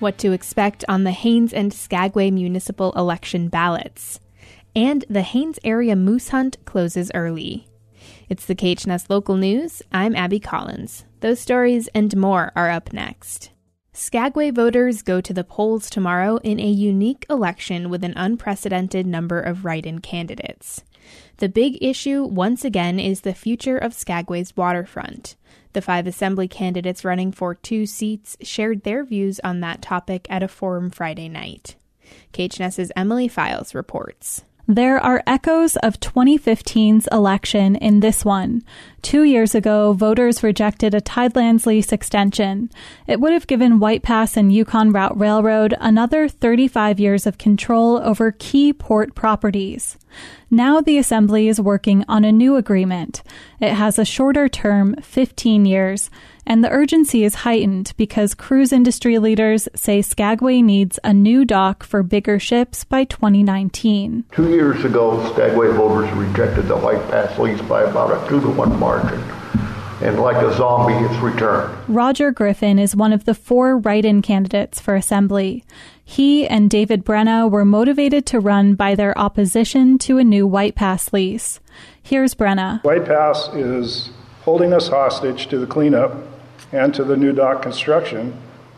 what to expect on the Haines and Skagway municipal election ballots, and the Haines area moose hunt closes early. It's the KHNS Local News. I'm Abby Collins. Those stories and more are up next. Skagway voters go to the polls tomorrow in a unique election with an unprecedented number of write-in candidates. The big issue, once again, is the future of Skagway's waterfront. The 5 assembly candidates running for 2 seats shared their views on that topic at a forum Friday night. KHNS's Emily Files reports. There are echoes of 2015's election in this one. 2 years ago, voters rejected a Tidelands lease extension. It would have given White Pass and Yukon Route Railroad another 35 years of control over key port properties. Now the Assembly is working on a new agreement. It has a shorter term, 15 years, and the urgency is heightened because cruise industry leaders say Skagway needs a new dock for bigger ships by 2019. 2 years ago, Skagway voters rejected the White Pass lease by about a 2-to-1 margin. And like a zombie, it's returned. Roger Griffin is one of the 4 write-in candidates for Assembly. He and David Brenna were motivated to run by their opposition to a new White Pass lease. Here's Brenna. White Pass is holding us hostage to the cleanup and to the new dock construction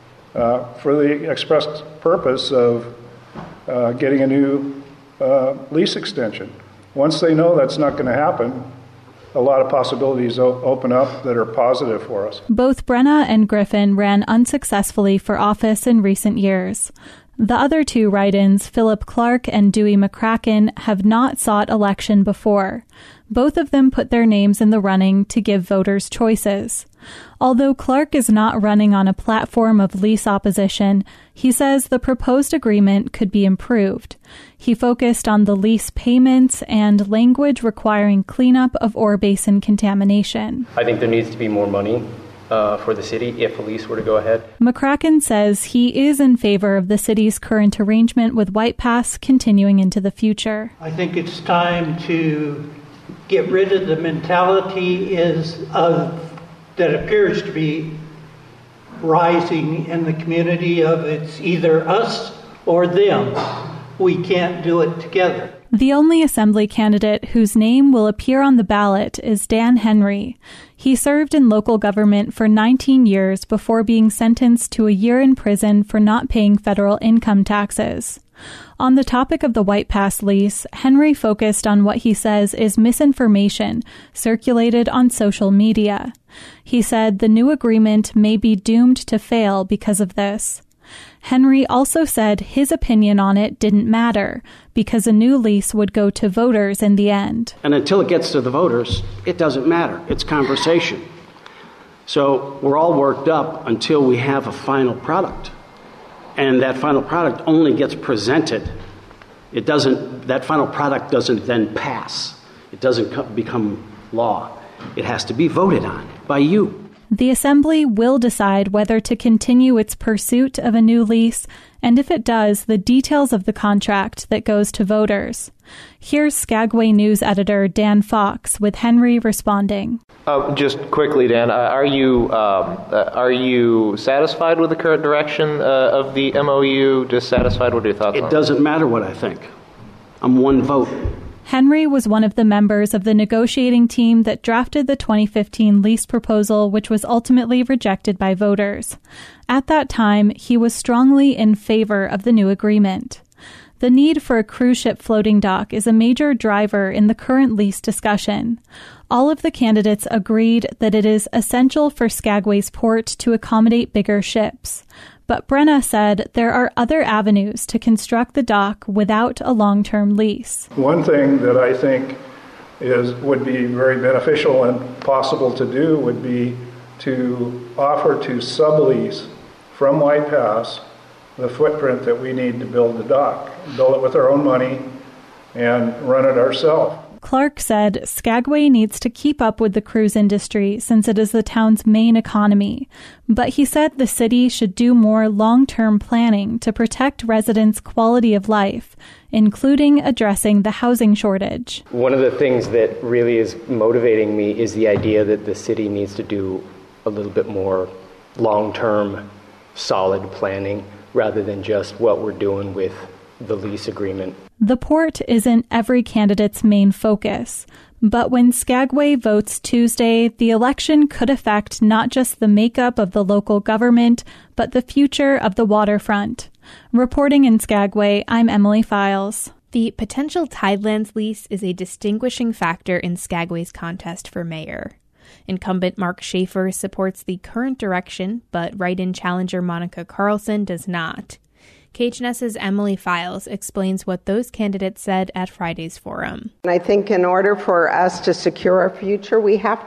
for the express purpose of getting a new lease extension. Once they know that's not going to happen, a lot of possibilities open up that are positive for us. Both Brenna and Griffin ran unsuccessfully for office in recent years. The other 2 write-ins, Philip Clark and Dewey McCracken, have not sought election before. Both of them put their names in the running to give voters choices. Although Clark is not running on a platform of lease opposition, he says the proposed agreement could be improved. He focused on the lease payments and language requiring cleanup of ore basin contamination. I think there needs to be more money for the city if a lease were to go ahead. McCracken says he is in favor of the city's current arrangement with White Pass continuing into the future. I think it's time to get rid of the mentality that appears to be rising in the community of it's either us or them. We can't do it together. The only Assembly candidate whose name will appear on the ballot is Dan Henry. He served in local government for 19 years before being sentenced to a year in prison for not paying federal income taxes. On the topic of the White Pass lease, Henry focused on what he says is misinformation circulated on social media. He said the new agreement may be doomed to fail because of this. Henry also said his opinion on it didn't matter because a new lease would go to voters in the end. And until it gets to the voters, it doesn't matter. It's conversation. So we're all worked up until we have a final product. And that final product only gets presented. That final product doesn't then pass. It doesn't become law. It has to be voted on by you. The Assembly will decide whether to continue its pursuit of a new lease, and if it does, the details of the contract that goes to voters. Here's Skagway News editor Dan Fox with Henry responding. Just quickly, Dan, are you satisfied with the current direction of the MOU? Dissatisfied? What are your thoughts on it? It doesn't matter what I think. I'm one vote. Henry was one of the members of the negotiating team that drafted the 2015 lease proposal, which was ultimately rejected by voters. At that time, he was strongly in favor of the new agreement. The need for a cruise ship floating dock is a major driver in the current lease discussion. All of the candidates agreed that it is essential for Skagway's port to accommodate bigger ships. But Brenna said there are other avenues to construct the dock without a long-term lease. One thing that I think would be very beneficial and possible to do would be to offer to sublease from White Pass the footprint that we need to build the dock. Build it with our own money and run it ourselves. Clark said Skagway needs to keep up with the cruise industry since it is the town's main economy. But he said the city should do more long-term planning to protect residents' quality of life, including addressing the housing shortage. One of the things that really is motivating me is the idea that the city needs to do a little bit more long-term, solid planning rather than just what we're doing with the lease agreement. The port isn't every candidate's main focus, but when Skagway votes Tuesday, the election could affect not just the makeup of the local government, but the future of the waterfront. Reporting in Skagway, I'm Emily Files. The potential Tidelands lease is a distinguishing factor in Skagway's contest for mayor. Incumbent Mark Schaefer supports the current direction, but write-in challenger Monica Carlson does not. KHNS's Emily Files explains what those candidates said at Friday's forum. And I think in order for us to secure our future, we have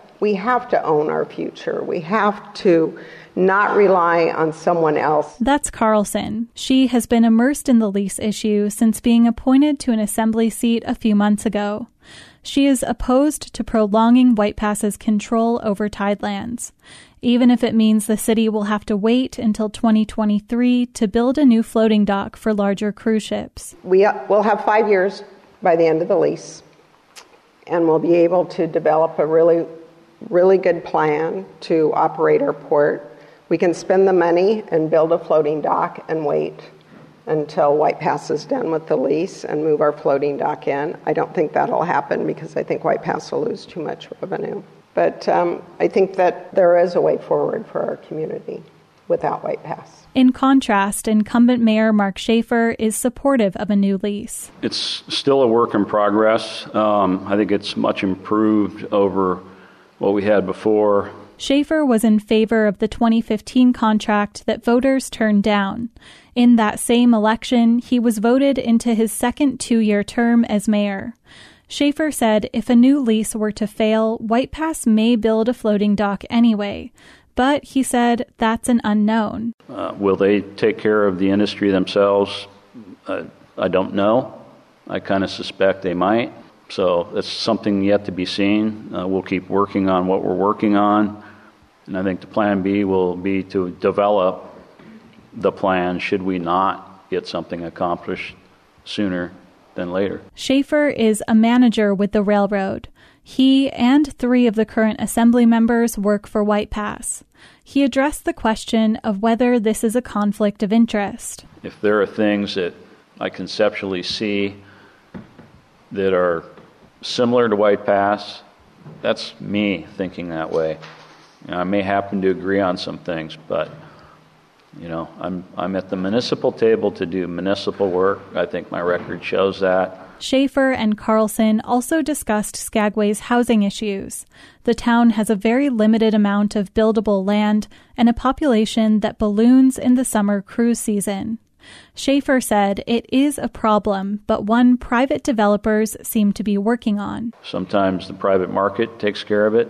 to own our future. We have to not rely on someone else. That's Carlson. She has been immersed in the lease issue since being appointed to an assembly seat a few months ago. She is opposed to prolonging White Pass's control over Tidelands, even if it means the city will have to wait until 2023 to build a new floating dock for larger cruise ships. We'll have 5 years by the end of the lease, and we'll be able to develop a really, really good plan to operate our port. We can spend the money and build a floating dock and wait until White Pass is done with the lease and move our floating dock in. I don't think that'll happen because I think White Pass will lose too much revenue. But I think that there is a way forward for our community without White Pass. In contrast, incumbent Mayor Mark Schaefer is supportive of a new lease. It's still a work in progress. I think it's much improved over what we had before. Schaefer was in favor of the 2015 contract that voters turned down. In that same election, he was voted into his second 2-year term as mayor. Schaefer said if a new lease were to fail, White Pass may build a floating dock anyway. But he said that's an unknown. Will they take care of the industry themselves? I don't know. I kind of suspect they might. So that's something yet to be seen. We'll keep working on what we're working on. And I think the plan B will be to develop the plan should we not get something accomplished sooner than later. Schaefer is a manager with the railroad. He and 3 of the current assembly members work for White Pass. He addressed the question of whether this is a conflict of interest. If there are things that I conceptually see that are similar to White Pass, that's me thinking that way. I may happen to agree on some things, but I'm at the municipal table to do municipal work. I think my record shows that. Schaefer and Carlson also discussed Skagway's housing issues. The town has a very limited amount of buildable land and a population that balloons in the summer cruise season. Schaefer said it is a problem, but one private developers seem to be working on. Sometimes the private market takes care of it.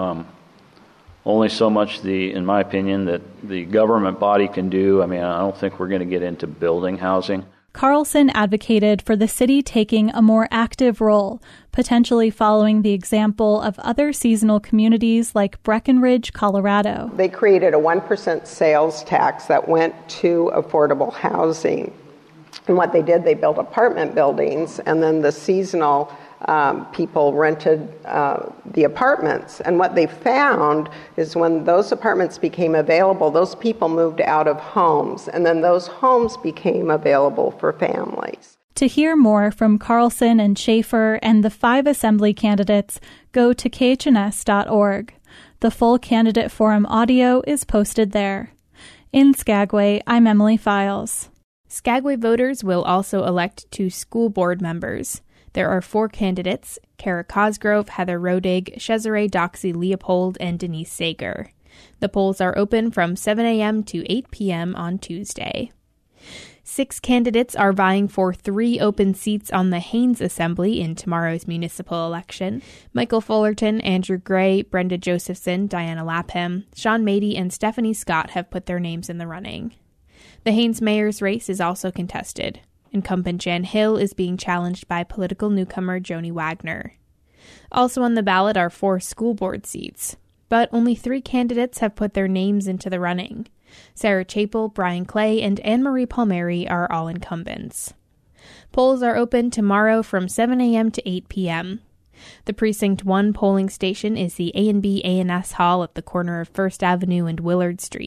Only so much, in my opinion, that the government body can do. I don't think we're going to get into building housing. Carlson advocated for the city taking a more active role, potentially following the example of other seasonal communities like Breckenridge, Colorado. They created a 1% sales tax that went to affordable housing. And what they did, they built apartment buildings, and then the seasonal people rented the apartments. And what they found is when those apartments became available, those people moved out of homes, and then those homes became available for families. To hear more from Carlson and Schaefer and the 5 assembly candidates, go to khns.org. The full candidate forum audio is posted there. In Skagway, I'm Emily Files. Skagway voters will also elect 2 school board members. There are 4 candidates: Kara Cosgrove, Heather Rodig, Cesare Doxy Leopold, and Denise Sager. The polls are open from 7 a.m. to 8 p.m. on Tuesday. 6 candidates are vying for 3 open seats on the Haines Assembly in tomorrow's municipal election. Michael Fullerton, Andrew Gray, Brenda Josephson, Diana Lapham, Sean Mady, and Stephanie Scott have put their names in the running. The Haines mayor's race is also contested. Incumbent Jan Hill is being challenged by political newcomer Joni Wagner. Also on the ballot are 4 school board seats, but only 3 candidates have put their names into the running. Sarah Chapel, Brian Clay, and Anne-Marie Palmieri are all incumbents. Polls are open tomorrow from 7 a.m. to 8 p.m. The Precinct 1 polling station is the A&B A&S Hall at the corner of First Avenue and Willard Street.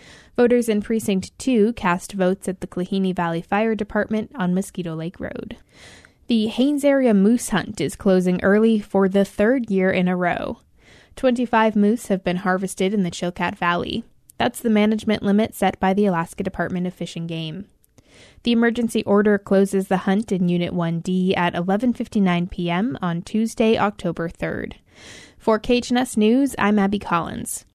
Voters in Precinct 2 cast votes at the Klahini Valley Fire Department on Mosquito Lake Road. The Haines Area Moose Hunt is closing early for the third year in a row. 25 moose have been harvested in the Chilkat Valley. That's the management limit set by the Alaska Department of Fish and Game. The emergency order closes the hunt in Unit 1D at 11:59 p.m. on Tuesday, October 3rd. For KHNS News, I'm Abby Collins.